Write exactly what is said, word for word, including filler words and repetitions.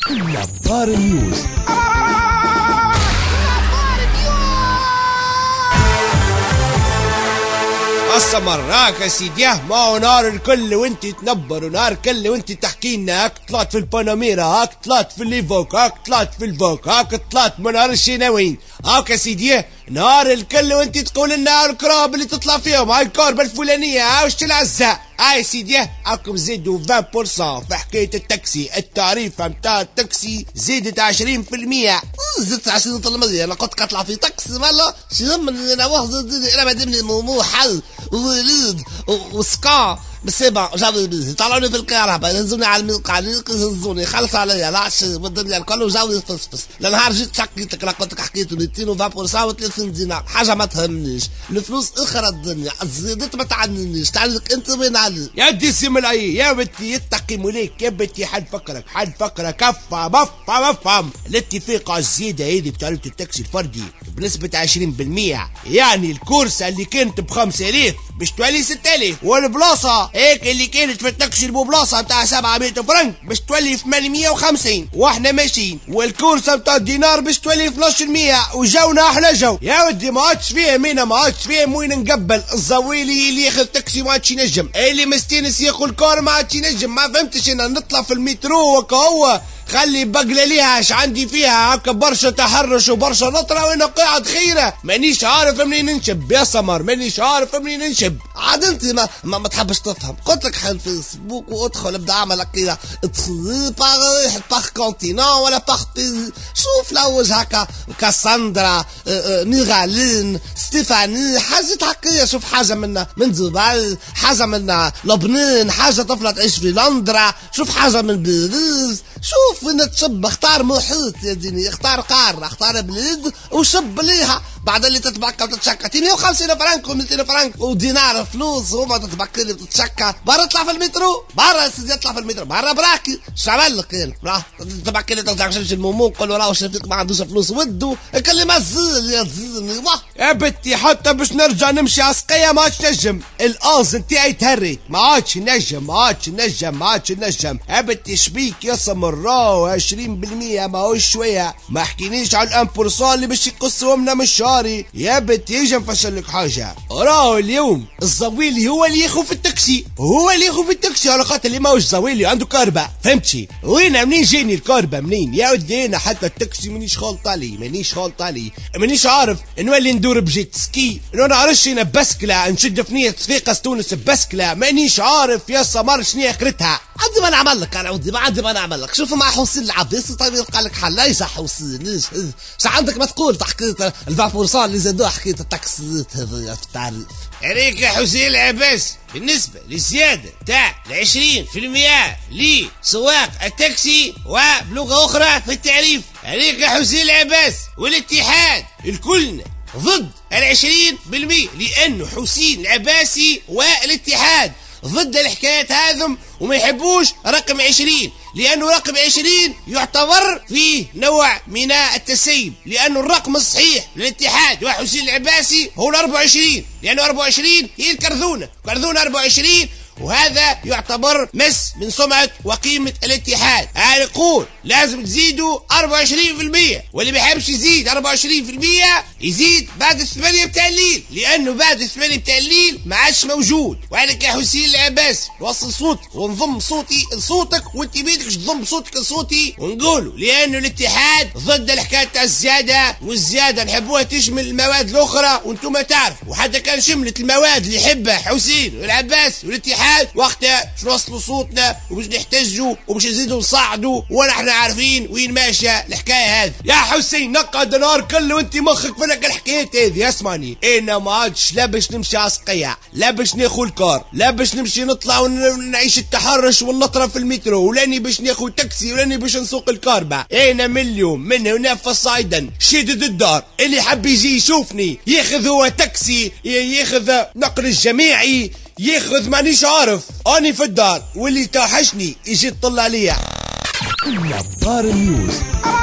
نظار نيوز. قصة مراك يا سيدي، ما هو نار الكل وانت تنبر، ونار الكل وانت تحكي لنا هاك طلعت في الباناميرا، هاك طلعت في الليفوك، هاك طلعت في الفوك، هاك طلعت من نهار الشيناوين، هاك يا سيدي نهار الكل وانت تقول لنا الكراب اللي تطلع فيهم، هاي الكوربة الفلانية، هاي وش العزة، هاي سيدي هاكم زيدوا عشرين بالمية في حكاية التاكسي، التعريفة متاع التاكسي زيدت عشرين بالمية. زدت عشرين بالمية. انا كنت كطلع في تاكسي والله شنو من انا واحد انا مدمني مو حل ووليد وسكا بالسبع جاوي طلعوني في الكهرباء يهزوني على الموقع يهزوني خلص عليا العش والدنيا الكل وجاوي يفصفص. لنهار جيت حكيتك انا كنت حكيت مئتين وعشرين وثلاثين دينار حاجه ما تهمنيش، الفلوس اخرى الدنيا زيدت ما تعنينيش. تعلق انت وين علي يا دي سملاي يا بنتي يتقي مليك يا بنتي، حد فكرك حد فكرك افهم افهم افهم الاتفاق الزياده هذه بتعريفه التاكسي الفردي بنسبه عشرين بالمية، يعني الكورسه اللي كانت ب خمسة آلاف باش تولي ستة آلاف، والبلاصه هيك اللي كانت في التاكسي البلاصه نتاع سبعمية فرنك باش تولي ثمانمية وخمسين واحنا ماشيين، والكورسه نتاع الدينار باش تولي اثناش بالمية، وجونا احلى جو. يا ودي ما عادش فيهم انا ما عادش فيهم وين نقبل، الزويلي اللي ياخذ تاكسي ما عادش ينجم، اللي مستانس ياخذ كار ما عادش ينجم. ما فهمتش انا نطلع في المترو وكا هو خلي بقلة ليها اش عندي فيها هكا برشا تحرش وبرشا نطرة وانا قاعد خيرة مانيش عارف منين ننشب يا سمر، مانيش عارف منين ننشب. عاد انت ما, ما, ما تحبش تفهم، قلت لك حل فيسبوك وادخل ابدا اعمل كذا ادخل باغ باغ كونتينون ولا باغ بيز، شوف لوج هكا كاساندرا ميغالين ستيفاني حاجة هكايا، شوف حاجة منا من دبي، حاجة منا لبنان، حاجة طفلة تعيش في لندرا، شوف حاجة من باريس، شوف وين تشب. اختار محيط يا ديني، اختار قارة، اختار بلاد وشب ليها. بعد اللي تتبكى وتتشكى مية وخمسين فرنك ومئتين فرنك ودينار فلوس وما تتبكى لي وتتشكى. برا اطلع في المترو، برا يا سيدي اطلع في المترو، برا براكي شعمل لك انا تتبكى لي تتشكى المومو قول له راه شفيق ما عندوش فلوس ودو كلمة زيل يا زيل يا بنتي حتى باش نرجع نمشي عسقية ما عادش نجم، القاز نتاعي تهريت ما عادش نجم ما عادش نجم ما عادش نجم. يا بنتي شبيك يا سمراو عشرين بالمية ما هوش شوية، ما حكينيش على الان بورسون اللي باش يقصوهم لنا من شهري. يا بنتي يجي نفشل لك حاجة، راهو اليوم الزويلي هو اللي ياخذ في التاكسي، هو اللي ياخذ في التاكسي على خاطر اللي ماهوش زويلي عنده كاربة، فهمتشي؟ وين منين جاني الكاربة منين؟ يا ودي انا حتى التاكسي مانيش خالط علي مانيش خالط علي مانيش عارف نولي ندور بجيت سكي، ما نعرفش انا بسكلة نشد فنية صفيقة تونس بسكلة، مانيش عارف يا سمر شنو اخرتها. عندي ما نعمل لك انا ودي ما عندي ما نعمل لك. شوف مع حسين العباسي طيب يلقى لك حل. ليش حسين ليش ايش عندك ما تقول تحكي الفابورسان اللي زادوها حكايه التاكسيات هذه في التعريف عليك يا حسين العباس. بالنسبة للزيادة تاع العشرين في المية لسواق التاكسي وبلغة أخرى في التعريف، عليك يا حسين العباس والاتحاد الكلنا ضد العشرين بالمية، لأنه حسين العباسي والاتحاد ضد الحكايات هذم وما يحبوش رقم عشرين، لأنه رقم عشرين يعتبر فيه نوع من التسيب، لأنه الرقم الصحيح للاتحاد وحسين العباسي هو أربعة وعشرين، لأنه أربعة وعشرين هي الكرذونة، كرذونة أربعة وعشرين، وهذا يعتبر مس من سمعة وقيمة الاتحاد. أنا نقول لازم تزيدوا أربعة وعشرين بالمية، واللي ما يحبش يزيد أربعة وعشرين بالمية يزيد بعد الثمانية بتاع الليل، لأنه بعد الثمانية بتاع الليل ما عادش موجود. وعليك يا حسين العباس وصل صوتي ونضم صوتي لصوتك وانت بيدكش تضم صوتك لصوتي ونقولوا، لأنه الاتحاد ضد الحكاية تاع الزيادة، والزيادة نحبوها تشمل المواد الأخرى وانتم تعرفوا، وحتى كان شملت المواد اللي يحبها حسين والعباس والاتحاد وقتها باش نوصلوا صوتنا وباش نحتجوا وباش نزيدوا نصعدوا ونحن عارفين وين ماشيه الحكايه هذه. يا حسين نقعد النهار كله وانت مخك في لك الحكايات هذه. اسمعني انا ما عادش لا باش نمشي عسقية، لا باش ناخذ الكار، لا باش نمشي نطلع ونعيش التحرش والنطره في المترو، ولاني باش ناخذ تاكسي، ولاني باش نسوق الكاربه. انا من اليوم من هنا في الصايدن شدد الدار، اللي حب يجي يشوفني ياخذ هو تاكسي، ياخذ نقل الجماعي، ياخذ مانيش عارف، اني في الدار واللي توحشني يجي يطلع عليا. نظار نيوز.